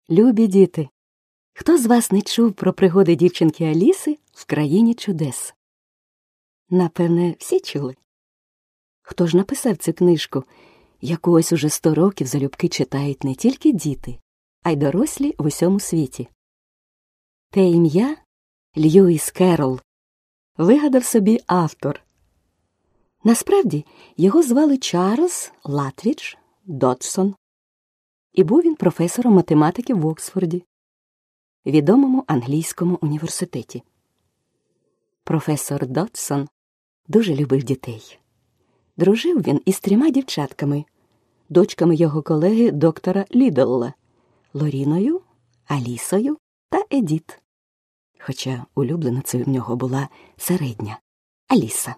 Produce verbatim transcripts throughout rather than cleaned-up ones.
Любі діти, хто з вас не чув про пригоди дівчинки Аліси в країні чудес? Напевне, всі чули. Хто ж написав цю книжку, яку ось уже сто років залюбки читають не тільки діти, а й дорослі в усьому світі? Те ім'я Льюіс Керрол вигадав собі автор. Насправді, його звали Чарльз Латрідж Додсон. І був він професором математики в Оксфорді, відомому англійському університеті. Професор Додсон дуже любив дітей. Дружив він із трьома дівчатками, дочками його колеги доктора Ліддла – Лоріною, Алісою та Едіт. Хоча улюбленицею в нього була середня – Аліса.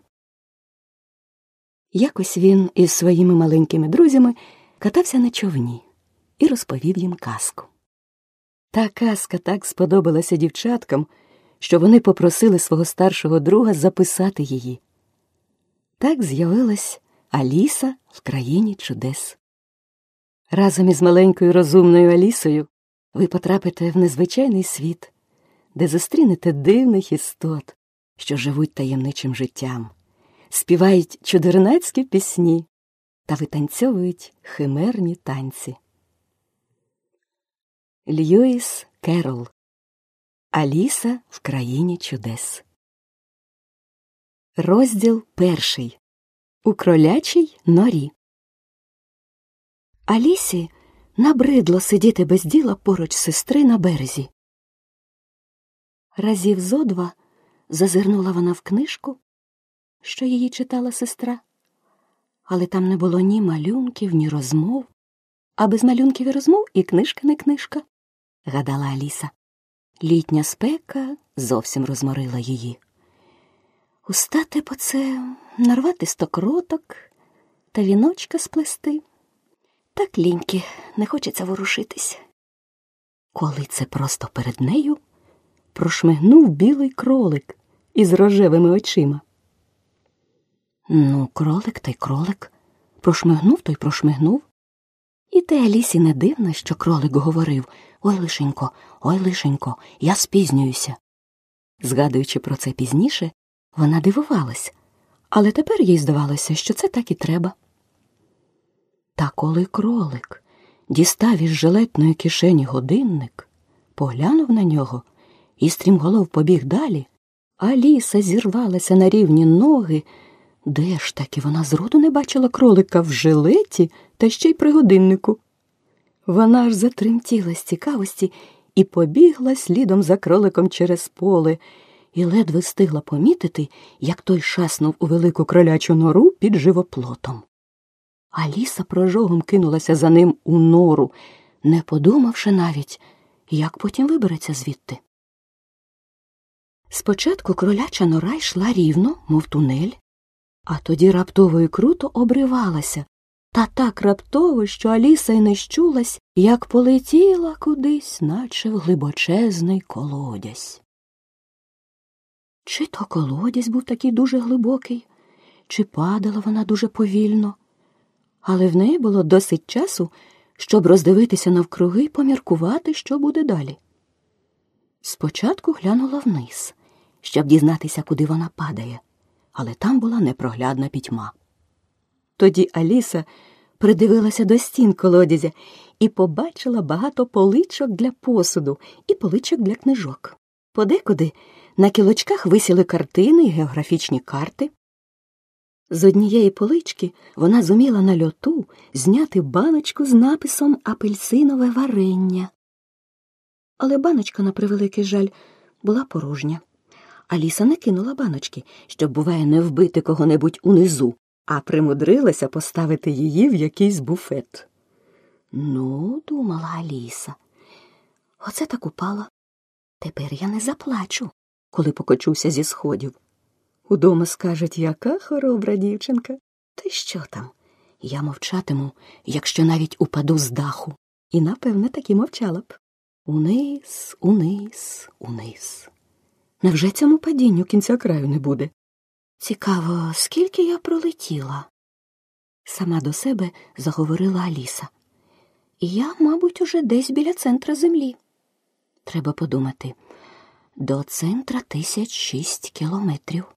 Якось він із своїми маленькими друзями катався на човні і розповів їм казку. Та казка так сподобалася дівчаткам, що вони попросили свого старшого друга записати її. Так з'явилась Аліса в країні чудес. Разом із маленькою розумною Алісою ви потрапите в незвичайний світ, де зустрінете дивних істот, що живуть таємничим життям, співають чудернацькі пісні та витанцьовують химерні танці. Льюіс Керрол. Аліса в країні чудес. Розділ перший. У кролячій норі. Алісі набридло сидіти без діла поруч сестри на березі. Разів зо два зазирнула вона в книжку, що її читала сестра, але там не було ні малюнків, ні розмов, а без малюнків і розмов і книжка не книжка, гадала Аліса. Літня спека зовсім розморила її. Устати по це, нарвати стокроток та віночка сплести. Так ліньки, не хочеться ворушитись. Коли це просто перед нею прошмигнув білий кролик із рожевими очима. Ну, кролик та й кролик. Прошмигнув, то й прошмигнув. І те Алісі не дивно, що кролик говорив: «Ой, лишенько, ой, лишенько, я спізнююся». Згадуючи про це пізніше, вона дивувалась, але тепер їй здавалося, що це так і треба. Та коли кролик дістав із жилетної кишені годинник, поглянув на нього і стрімголов побіг далі, Аліса зірвалася на рівні ноги. Де ж таки вона зроду не бачила кролика в жилеті та ще й при годиннику? Вона аж затремтіла з цікавості і побігла слідом за кроликом через поле, і ледве встигла помітити, як той шаснув у велику кролячу нору під живоплотом. Аліса прожогом кинулася за ним у нору, не подумавши навіть, як потім вибереться звідти. Спочатку кроляча нора йшла рівно, мов тунель, а тоді раптово і круто обривалася, та так раптово, що Аліса й не щулась, як полетіла кудись, наче в глибочезний колодязь. Чи то колодязь був такий дуже глибокий, чи падала вона дуже повільно, але в неї було досить часу, щоб роздивитися навкруги й поміркувати, що буде далі. Спочатку глянула вниз, щоб дізнатися, куди вона падає, але там була непроглядна пітьма. Тоді Аліса придивилася до стін колодязя і побачила багато поличок для посуду і поличок для книжок. Подекуди на кілочках висіли картини і географічні карти. З однієї полички вона зуміла на льоту зняти баночку з написом «Апельсинове варення». Але баночка, на превеликий жаль, була порожня. Аліса не кинула баночки, щоб, буває, не вбити кого-небудь унизу, а примудрилася поставити її в якийсь буфет. «Ну, — думала Аліса, — оце так упала. Тепер я не заплачу, коли покочуся зі сходів. Удома скажуть, яка хоробра дівчинка. Та що там? Я мовчатиму, якщо навіть упаду з даху. І, напевне, таки мовчала б. Униз, униз, униз. Невже цьому падінню кінця краю не буде? Цікаво, скільки я пролетіла?» Сама до себе заговорила Аліса. Я, мабуть, уже десь біля центра землі. Треба подумати. До центра тисяч шість кілометрів.